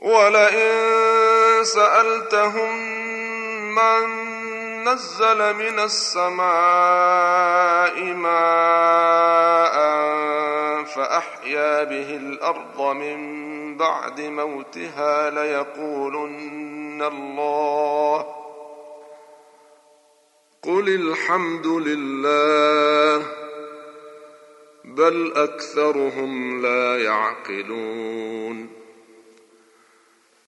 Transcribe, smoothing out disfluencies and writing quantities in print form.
ولئن سألتهم من نزل من السماء ماء فأحيا به الأرض من بعد موتها ليقولن الله قل الحمد لله بل أكثرهم لا يعقلون